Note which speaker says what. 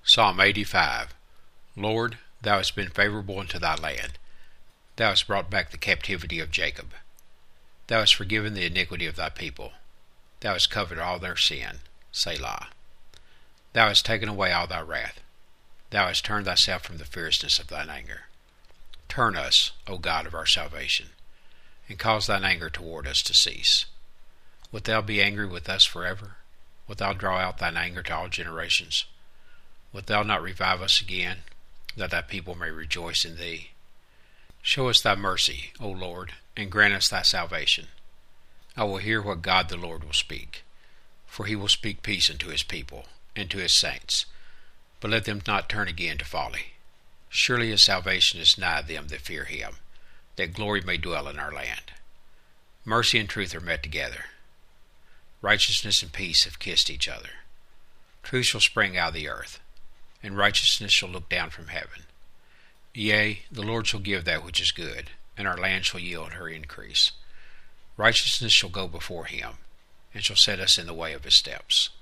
Speaker 1: Psalm 85. Lord, thou hast been favorable unto thy land. Thou hast brought back the captivity of Jacob. Thou hast forgiven the iniquity of thy people. Thou hast covered all their sin. Selah. Thou hast taken away all thy wrath. Thou hast turned thyself from the fierceness of thine anger. Turn us, O God of our salvation, and cause thine anger toward us to cease. Wilt thou be angry with us forever? Wilt thou draw out thine anger to all generations? Wilt thou not revive us again, that thy people may rejoice in thee? Show us thy mercy, O Lord, and grant us thy salvation. I will hear what God the Lord will speak, for he will speak peace unto his people, and to his saints, but let them not turn again to folly. Surely his salvation is nigh them that fear him, that glory may dwell in our land. Mercy and truth are met together. Righteousness and peace have kissed each other. Truth shall spring out of the earth, and righteousness shall look down from heaven. Yea, the Lord shall give that which is good, and our land shall yield her increase. Righteousness shall go before him, and shall set us in the way of his steps.